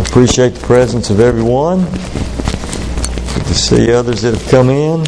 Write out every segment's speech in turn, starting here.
Appreciate the presence of everyone. Good to see others that have come in.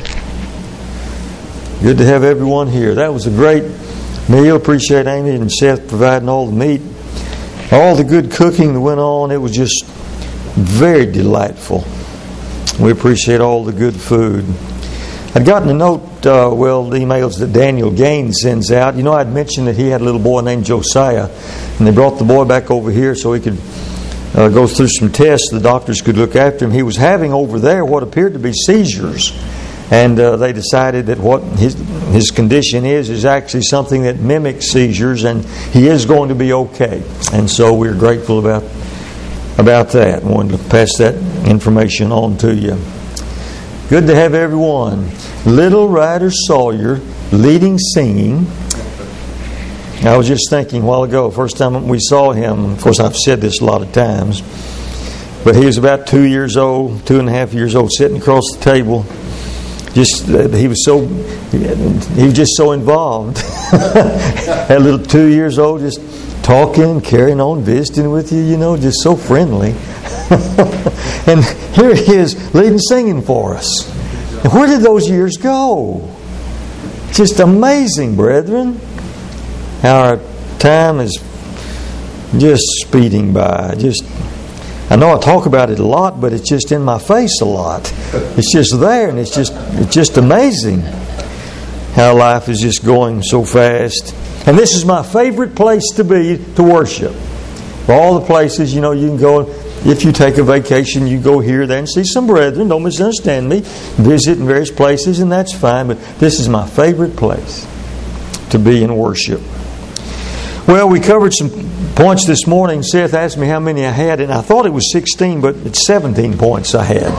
Good to have everyone here. That was a great meal. Appreciate Amy and Seth providing all the meat. All the good cooking that went on. It was just very delightful. We appreciate all the good food. I'd gotten a note, the emails that Daniel Gaines sends out. You know, I'd mentioned that he had a little boy named Josiah, and they brought the boy back over here so he could go through some tests. The doctors could look after him. He was having over there what appeared to be seizures, and they decided that what his condition is actually something that mimics seizures, and he is going to be okay. And so we're grateful about that. I wanted to pass that information on to you. Good to have everyone. Little Ryder Sawyer leading singing. I was just thinking a while ago, first time we saw him, of course I've said this a lot of times, but he was about 2.5 years old, sitting across the table. He was just so involved. At little 2 years old, just talking, carrying on, visiting with you, just so friendly. And here he is leading singing for us. And where did those years go? Just amazing, brethren. Our time is just speeding by. I know I talk about it a lot, but it's just in my face a lot. It's just there, and it's just amazing how life is just going so fast. And this is my favorite place to be to worship. Of all the places, you can go. If you take a vacation, you go here, there, and see some brethren. Don't misunderstand me. Visit in various places, and that's fine. But this is my favorite place to be in worship. Well, we covered some points this morning. Seth asked me how many I had, and I thought it was 16, but it's 17 points I had.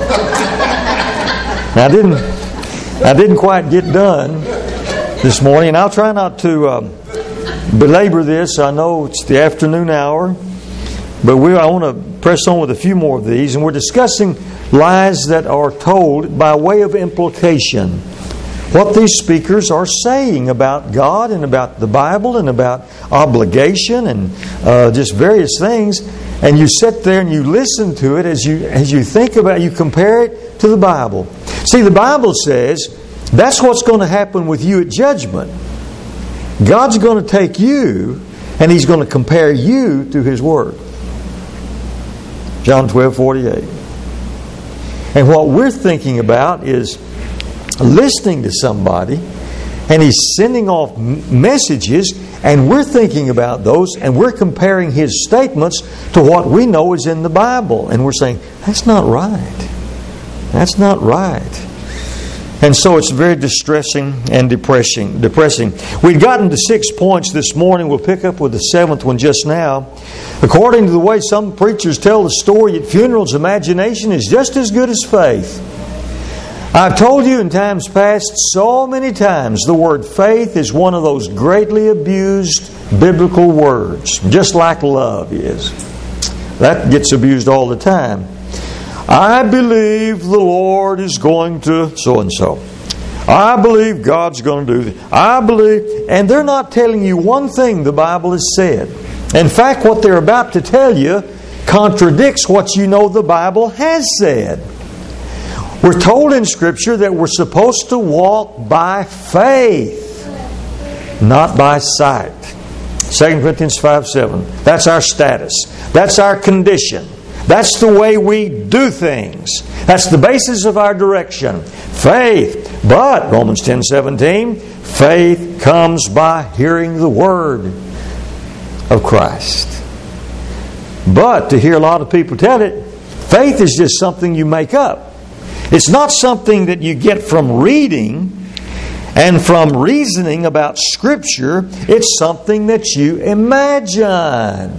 Now, I didn't quite get done this morning, and I'll try not to belabor this. I know it's the afternoon hour, but I want to press on with a few more of these, and we're discussing lies that are told by way of implication. What these speakers are saying about God and about the Bible and about obligation and just various things, and you sit there and you listen to it as you think about it, you compare it to the Bible. See, the Bible says that's what's going to happen with you at judgment. God's going to take you and He's going to compare you to His Word. John 12:48. And what we're thinking about is listening to somebody, and he's sending off messages, and we're thinking about those, and we're comparing his statements to what we know is in the Bible, and we're saying, that's not right. That's not right. And so it's very distressing and depressing. We've gotten to 6 points this morning. We'll pick up with the 7th one just now. According to the way some preachers tell the story at funerals, imagination is just as good as faith. I've told you in times past so many times the word faith is one of those greatly abused biblical words, just like love is. That gets abused all the time. I believe the Lord is going to so-and-so. I believe God's going to do this. I believe, and they're not telling you one thing the Bible has said. In fact, what they're about to tell you contradicts what you know the Bible has said. We're told in Scripture that we're supposed to walk by faith, not by sight. 2 Corinthians 5:7. That's our status. That's our condition. That's the way we do things. That's the basis of our direction. Faith. But, Romans 10:17, faith comes by hearing the Word of Christ. But, to hear a lot of people tell it, faith is just something you make up. It's not something that you get from reading and from reasoning about Scripture. It's something that you imagine.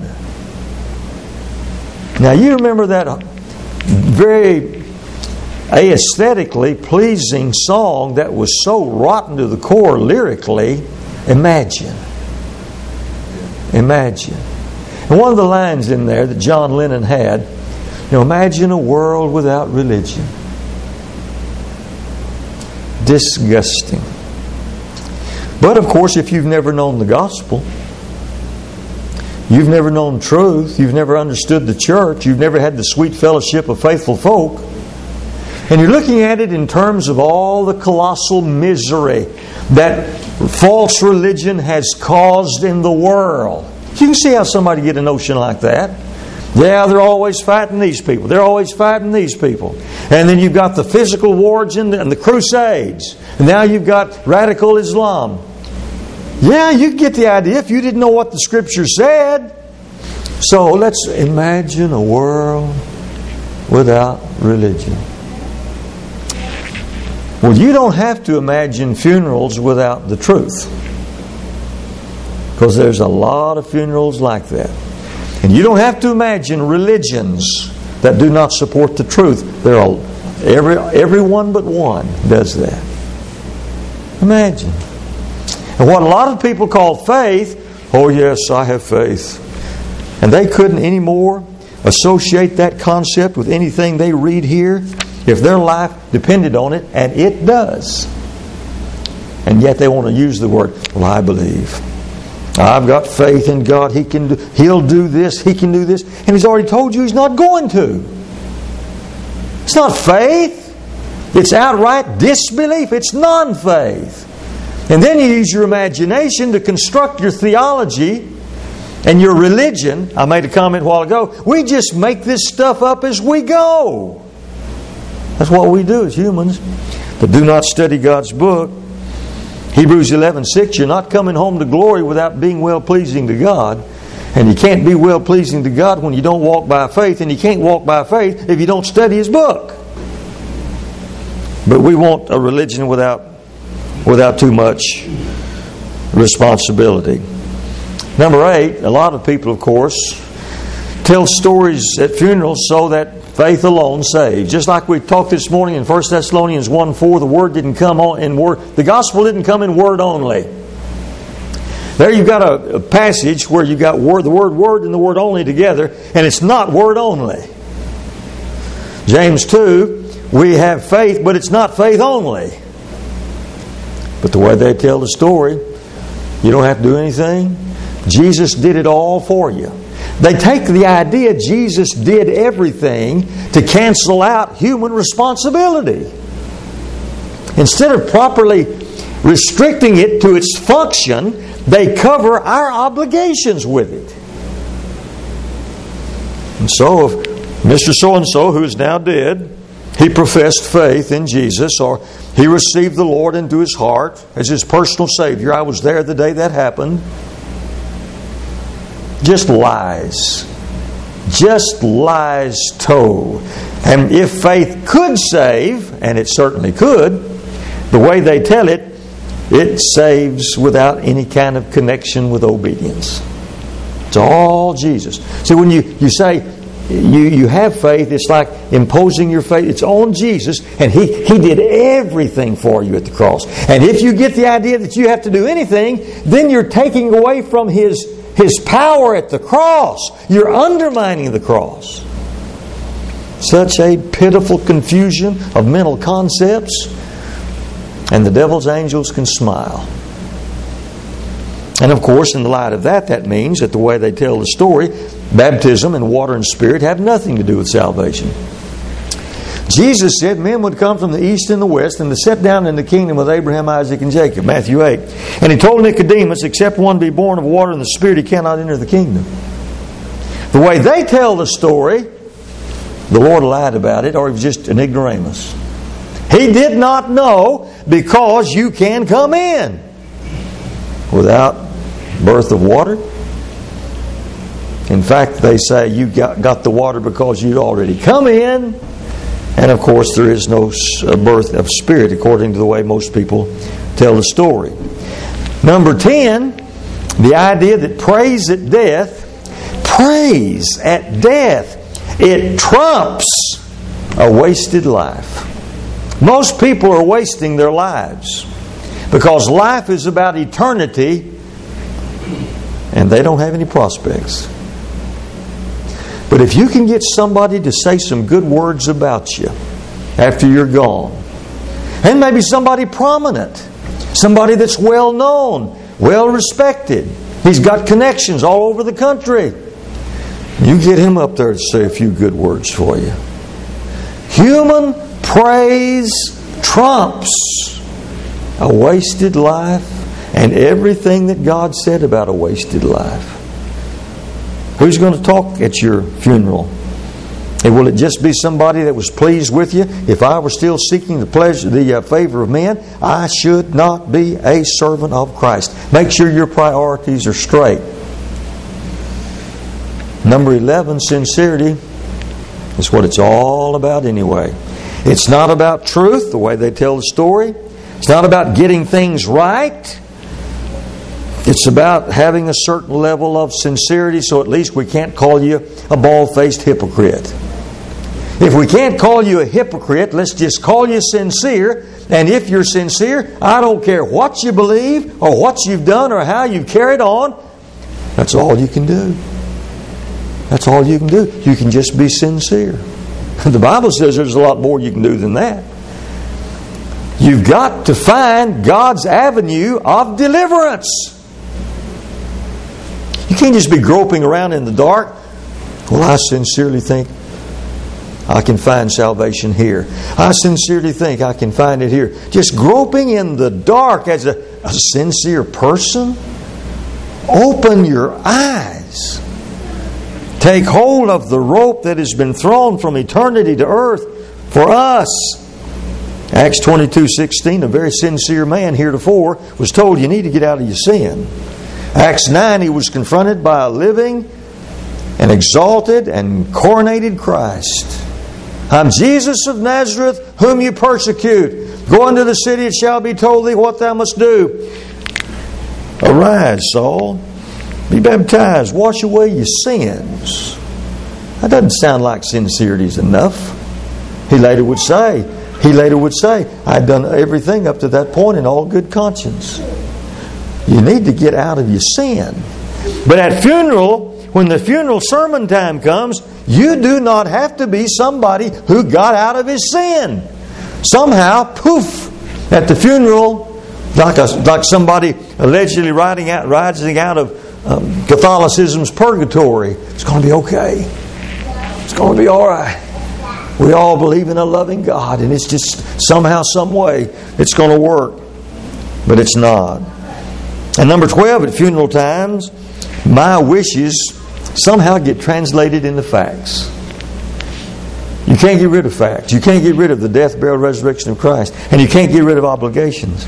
Now, you remember that very aesthetically pleasing song that was so rotten to the core lyrically? Imagine. Imagine. And one of the lines in there that John Lennon had, imagine a world without religion. Disgusting. But of course, if you've never known the gospel, You've never known truth. You've never understood the church. You've never had the sweet fellowship of faithful folk. And you're looking at it in terms of all the colossal misery that false religion has caused in the world. You can see how somebody get a notion like that. Yeah, they're always fighting these people. They're always fighting these people. And then you've got the physical wars and the Crusades. And now you've got radical Islam. Yeah, you get the idea if you didn't know what the Scripture said. So let's imagine a world without religion. Well, you don't have to imagine funerals without the truth. Because there's a lot of funerals like that. And you don't have to imagine religions that do not support the truth. There are everyone but one does that. Imagine. And what a lot of people call faith, oh yes, I have faith. And they couldn't anymore associate that concept with anything they read here if their life depended on it, and it does. And yet they want to use the word, well, I believe. I've got faith in God. He'll do this. He can do this. And He's already told you He's not going to. It's not faith. It's outright disbelief. It's non-faith. And then you use your imagination to construct your theology and your religion. I made a comment a while ago. We just make this stuff up as we go. That's what we do as humans. But do not study God's book. Hebrews 11:6, you're not coming home to glory without being well-pleasing to God. And you can't be well-pleasing to God when you don't walk by faith. And you can't walk by faith if you don't study His book. But we want a religion without too much responsibility. Number 8, a lot of people, of course, tell stories at funerals so that faith alone saves. Just like we talked this morning in 1 Thessalonians 1:4, the word didn't come in word. The gospel didn't come in word only. There you've got a passage where you've got the word word and the word only together, and it's not word only. James 2, we have faith, but it's not faith only. But the way they tell the story, you don't have to do anything. Jesus did it all for you. They take the idea Jesus did everything to cancel out human responsibility. Instead of properly restricting it to its function, they cover our obligations with it. And so if Mr. So-and-so, who is now dead, he professed faith in Jesus, or he received the Lord into his heart as his personal Savior. I was there the day that happened. Just lies. Just lies told. And if faith could save, and it certainly could, the way they tell it, it saves without any kind of connection with obedience. It's all Jesus. See, when you say you have faith, it's like imposing your faith. It's on Jesus, and He did everything for you at the cross. And if you get the idea that you have to do anything, then you're taking away from His power at the cross. You're undermining the cross. Such a pitiful confusion of mental concepts. And the devil's angels can smile. And of course, in the light of that means that the way they tell the story, baptism and water and spirit have nothing to do with salvation. Jesus said men would come from the east and the west and to sit down in the kingdom with Abraham, Isaac, and Jacob. Matthew 8. And He told Nicodemus, except one be born of water and the Spirit, he cannot enter the kingdom. The way they tell the story, the Lord lied about it, or He was just an ignoramus. He did not know, because you can come in without birth of water. In fact, they say you got the water because you'd already come in. And of course, there is no birth of spirit, according to the way most people tell the story. Number 10, the idea that praise at death, it trumps a wasted life. Most people are wasting their lives because life is about eternity and they don't have any prospects. But if you can get somebody to say some good words about you after you're gone, and maybe somebody prominent, somebody that's well known, well respected, He's got connections all over the country. You get him up there to say a few good words for you. Human praise trumps a wasted life and everything that God said about a wasted life. Who's going to talk at your funeral? And will it just be somebody that was pleased with you? If I were still seeking the favor of men, I should not be a servant of Christ. Make sure your priorities are straight. Number 11, sincerity is what it's all about anyway. It's not about truth, the way they tell the story. It's not about getting things right. It's about having a certain level of sincerity, so at least we can't call you a bald-faced hypocrite. If we can't call you a hypocrite, let's just call you sincere. And if you're sincere, I don't care what you believe or what you've done or how you've carried on. That's all you can do. That's all you can do. You can just be sincere. The Bible says there's a lot more you can do than that. You've got to find God's avenue of deliverance. You can't just be groping around in the dark. Well, I sincerely think I can find salvation here. I sincerely think I can find it here. Just groping in the dark as a sincere person. Open your eyes. Take hold of the rope that has been thrown from eternity to earth for us. Acts 22:16, a very sincere man heretofore was told, you need to get out of your sin. Acts 9, he was confronted by a living and exalted and coronated Christ. I'm Jesus of Nazareth, whom you persecute. Go into the city, it shall be told thee what thou must do. Arise, Saul. Be baptized. Wash away your sins. That doesn't sound like sincerity is enough. He later would say, I'd done everything up to that point in all good conscience. You need to get out of your sin. But at funeral, when the funeral sermon time comes, you do not have to be somebody who got out of his sin. Somehow, poof, at the funeral, like somebody allegedly rising out of Catholicism's purgatory. It's going to be okay. It's going to be all right. We all believe in a loving God, and it's just somehow, some way, it's going to work. But it's not. And number 12, at funeral times, my wishes somehow get translated into facts. You can't get rid of facts. You can't get rid of the death, burial, resurrection of Christ. And you can't get rid of obligations.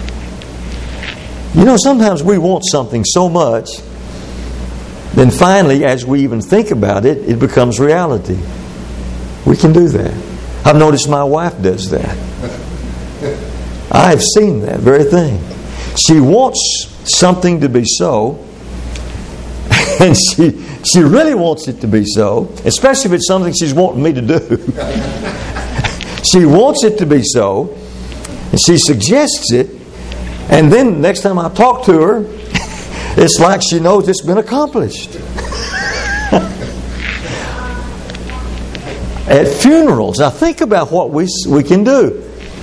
You know, sometimes we want something so much, then finally, as we even think about it, it becomes reality. We can do that. I've noticed my wife does that. I've seen that very thing. She wants something to be so, and she really wants it to be so, especially if it's something she's wanting me to do. She wants it to be so, and she suggests it, and then next time I talk to her, it's like she knows it's been accomplished. At funerals, now think about what we can do.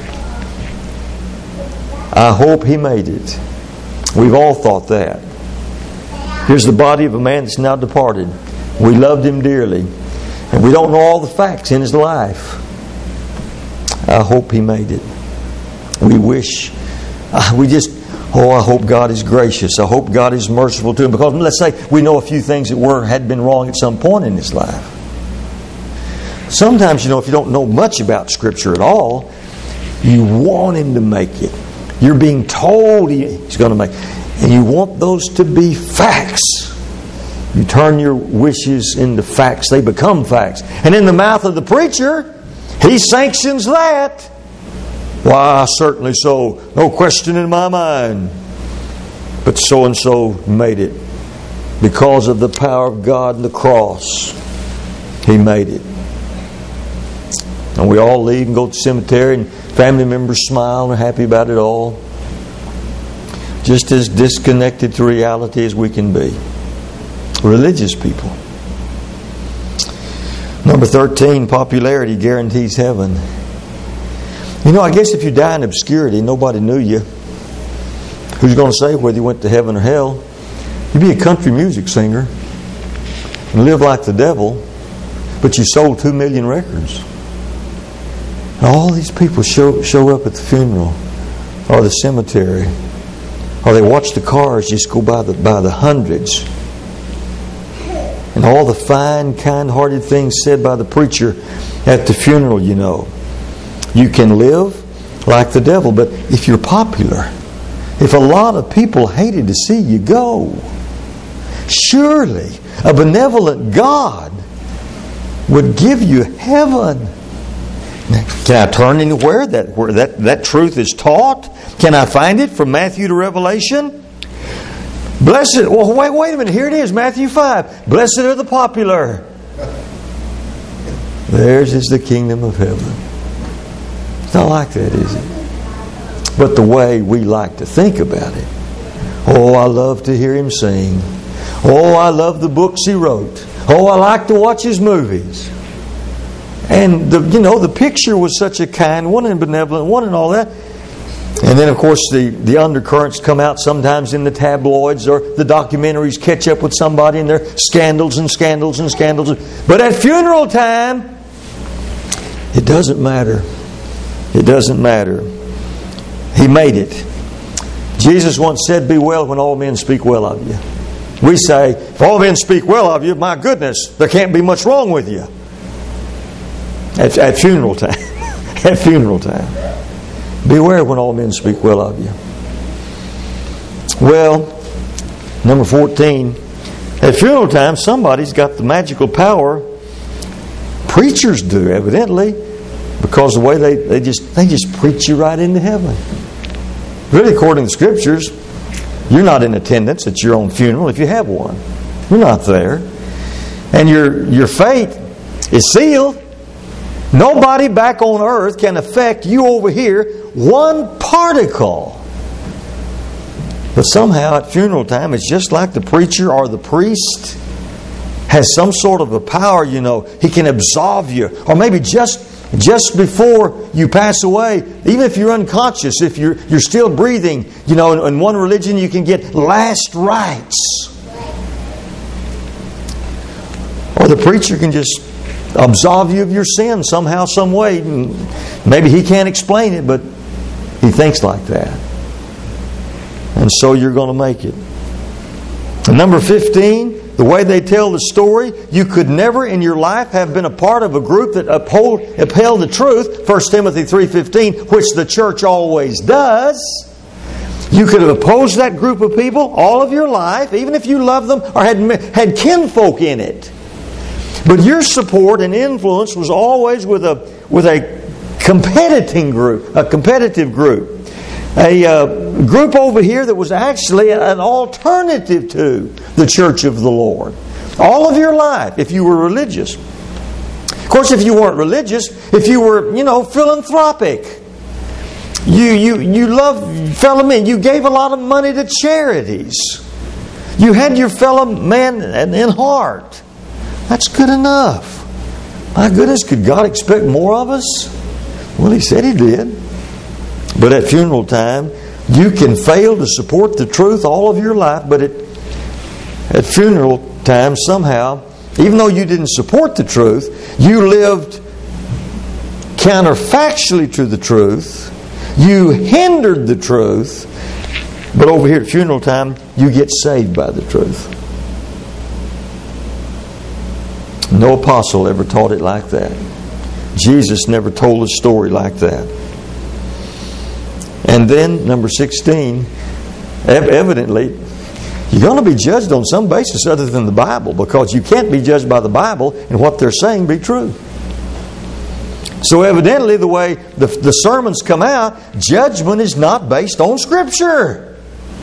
I hope he made it. We've all thought that. Here's the body of a man that's now departed. We loved him dearly. And we don't know all the facts in his life. I hope he made it. We wish. I hope God is gracious. I hope God is merciful to him. Because let's say we know a few things that had been wrong at some point in his life. Sometimes, if you don't know much about Scripture at all, you want him to make it. You're being told he's going to make it. And you want those to be facts. You turn your wishes into facts. They become facts. And in the mouth of the preacher, he sanctions that. Why, certainly so. No question in my mind. But so-and-so made it. Because of the power of God and the cross, he made it. And we all leave and go to the cemetery, and family members smile and are happy about it all. Just as disconnected to reality as we can be. Religious people. Number 13, popularity guarantees heaven. I guess if you die in obscurity, nobody knew you. Who's going to say whether you went to heaven or hell? You be a country music singer and live like the devil, but you sold 2 million records. And all these people show up at the funeral or the cemetery, or they watch the cars just go by the hundreds. And all the fine, kind-hearted things said by the preacher at the funeral, you know. You can live like the devil, but if you're popular, if a lot of people hated to see you go, surely a benevolent God would give you heaven. Can I turn anywhere where that truth is taught? Can I find it from Matthew to Revelation? Blessed, well, wait a minute, here it is, Matthew 5. Blessed are the popular. Theirs is the kingdom of heaven. It's not like that, is it? But the way we like to think about it. Oh, I love to hear him sing. Oh, I love the books he wrote. Oh, I like to watch his movies. And the picture was such a kind one and benevolent one and all that. And then, of course, the undercurrents come out sometimes in the tabloids, or the documentaries catch up with somebody and there are scandals and scandals and scandals. But at funeral time, it doesn't matter. It doesn't matter. He made it. Jesus once said, "Be well when all men speak well of you." We say, if all men speak well of you, my goodness, there can't be much wrong with you. At funeral time. At funeral time. Beware when all men speak well of you. Well, number 14. At funeral time, somebody's got the magical power. Preachers do, evidently, because the way they just preach you right into heaven. Really, according to the Scriptures, you're not in attendance at your own funeral if you have one. You're not there. And your fate is sealed. Nobody back on earth can affect you over here one particle. But somehow at funeral time, it's just like the preacher or the priest has some sort of a power, He can absolve you. Or maybe just before you pass away, even if you're unconscious, if you're still breathing, in one religion you can get last rites. Or the preacher can just absolve you of your sin somehow, some way. Maybe he can't explain it, but he thinks like that. And so you're going to make it. And number 15, the way they tell the story, you could never in your life have been a part of a group that upheld the truth, 1 Timothy 3:15, which the church always does. You could have opposed that group of people all of your life, even if you loved them or had kinfolk in it. But your support and influence was always with a competitive group, a group over here that was actually an alternative to the church of the Lord. All of your life, if you were religious. Of course, if you weren't religious, if you were, philanthropic, you loved fellow men, you gave a lot of money to charities, you had your fellow man in heart. That's good enough. My goodness, could God expect more of us? Well, He said He did. But at funeral time, you can fail to support the truth all of your life, but at funeral time, somehow, even though you didn't support the truth, you lived counterfactually to the truth. You hindered the truth. But over here at funeral time, you get saved by the truth. No apostle ever taught it like that. Jesus never told a story like that. And then, number 16, evidently, you're going to be judged on some basis other than the Bible, because you can't be judged by the Bible and what they're saying be true. So evidently, the way the sermons come out, judgment is not based on Scripture.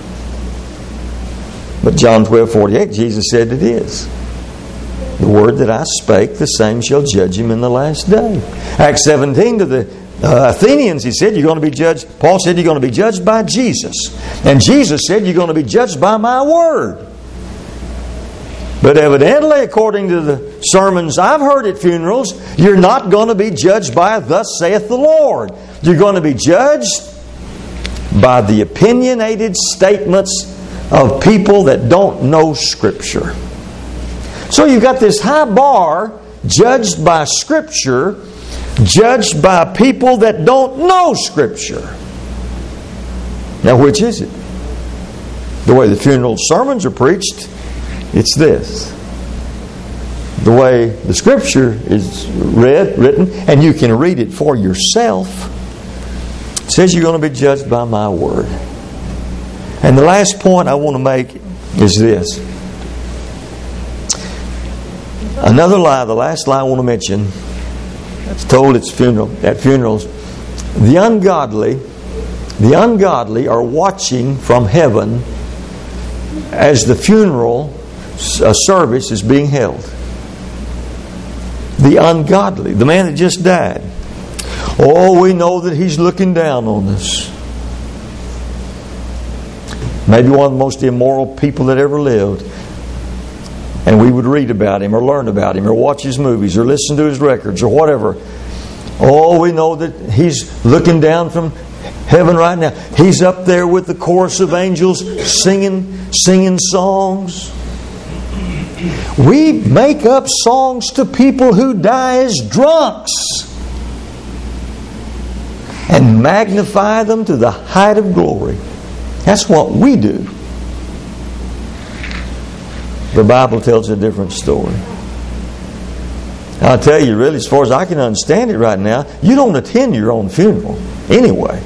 But John 12:48, Jesus said it is. The word that I spake, the same shall judge him in the last day. Acts 17 to the Athenians, he said, you're going to be judged. Paul said, you're going to be judged by Jesus. And Jesus said, you're going to be judged by my word. But evidently, according to the sermons I've heard at funerals, you're not going to be judged by thus saith the Lord. You're going to be judged by the opinionated statements of people that don't know Scripture. So you've got this high bar, judged by Scripture, judged by people that don't know Scripture. Now, which is it? The way the funeral sermons are preached, it's this. The way the Scripture is written, and you can read it for yourself, it says you're going to be judged by my word. And the last point I want to make is this. Another lie, the last lie I want to mention, it's told at funerals. The ungodly are watching from heaven as the funeral service is being held. The ungodly, the man that just died. Oh, we know that he's looking down on us. Maybe one of the most immoral people that ever lived. And we would read about him or learn about him or watch his movies or listen to his records or whatever. Oh, we know that he's looking down from heaven right now. He's up there with the chorus of angels singing songs. We make up songs to people who die as drunks and magnify them to the height of glory. That's what we do. The Bible tells a different story. I'll tell you, really, as far as I can understand it right now, you don't attend your own funeral anyway.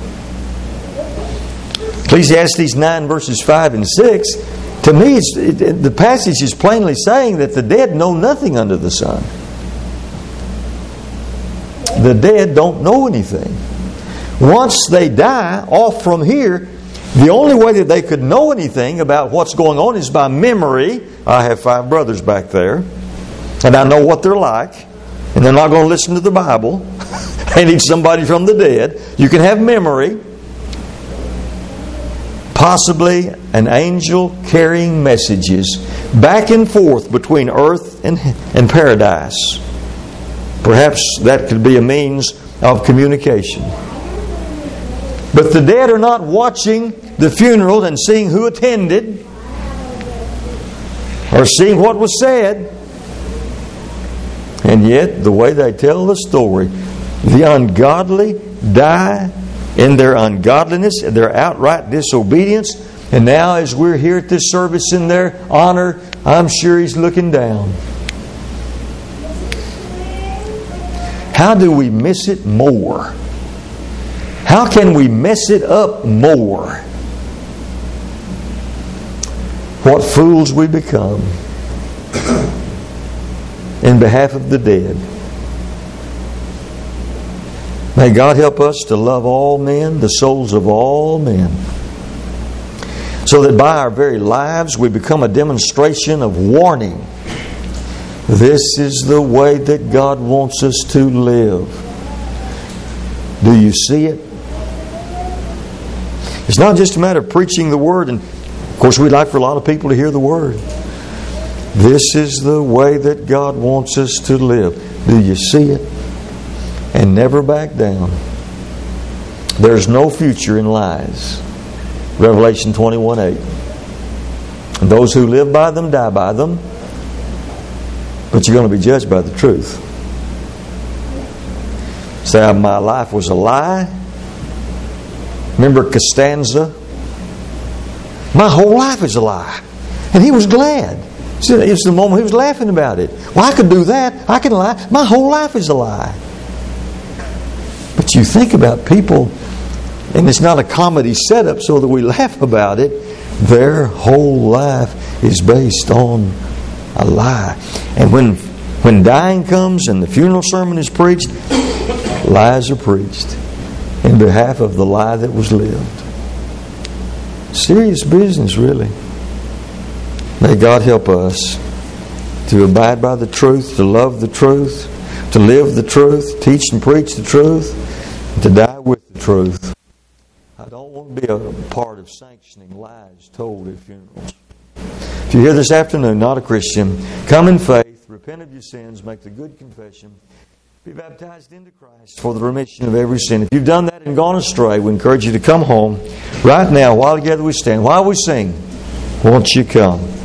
Ecclesiastes 9 verses 5 and 6, to me, the passage is plainly saying that the dead know nothing under the sun. The dead don't know anything. Once they die off from here, the only way that they could know anything about what's going on is by memory. I have 5 brothers back there, and I know what they're like, and they're not going to listen to the Bible. They need somebody from the dead. You can have memory. Possibly an angel carrying messages back and forth between earth and paradise. Perhaps that could be a means of communication. But the dead are not watching the funeral and seeing who attended or seeing what was said. And yet, the way they tell the story, the ungodly die in their ungodliness and their outright disobedience. And now, as we're here at this service in their honor, I'm sure He's looking down. How do we miss it more? How can we mess it up more? What fools we become in behalf of the dead. May God help us to love all men, the souls of all men, so that by our very lives we become a demonstration of warning. This is the way that God wants us to live. Do you see it? It's not just a matter of preaching the Word, and of course we'd like for a lot of people to hear the Word. This is the way that God wants us to live. Do you see it? And never back down. There's no future in lies. Revelation 21:8. And those who live by them die by them. But you're going to be judged by the truth. Say, my life was a lie. Remember Costanza? My whole life is a lie. And he was glad. It was the moment he was laughing about it. Well, I could do that. I can lie. My whole life is a lie. But you think about people, and it's not a comedy setup so that we laugh about it. Their whole life is based on a lie. And when dying comes and the funeral sermon is preached, lies are preached in behalf of the lie that was lived. Serious business, really. May God help us to abide by the truth, to love the truth, to live the truth, teach and preach the truth, and to die with the truth. I don't want to be a part of sanctioning lies told at funerals. If you're here this afternoon, not a Christian, come in faith, repent of your sins, make the good confession, be baptized into Christ for the remission of every sin. If you've done that and gone astray, we encourage you to come home right now while together we stand, while we sing. Won't you come?